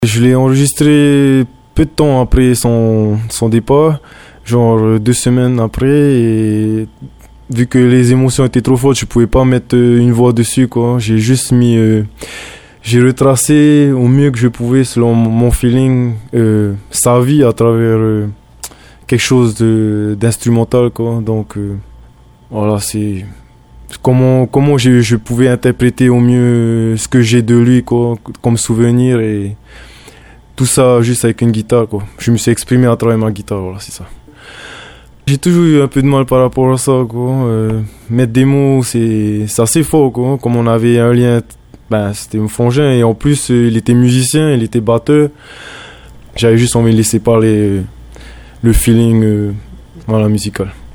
Je l'ai enregistré peu de temps après son départ, genre 2 semaines après, et vu que les émotions étaient trop fortes, je pouvais pas mettre une voix dessus, quoi. J'ai juste mis, j'ai retracé au mieux que je pouvais selon mon feeling, sa vie à travers quelque chose d'instrumental, quoi. Donc voilà, c'est comment je pouvais interpréter au mieux ce que j'ai de lui, quoi, comme souvenir, et tout ça juste avec une guitare, quoi. Je me suis exprimé à travers ma guitare, voilà, c'est ça. J'ai toujours eu un peu de mal par rapport à ça, quoi. Mettre des mots, c'est assez fort, quoi. Comme on avait un lien, ben, c'était mon frangin, et en plus, il était musicien, il était batteur. J'avais juste envie de laisser parler le feeling, voilà, musical.